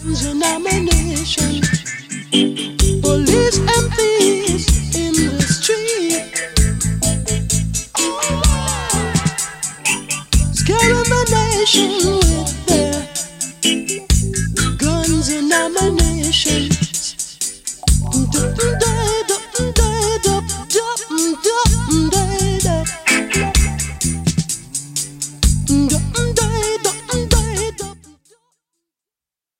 and ammunition, police and thieves in the street, scaring the nation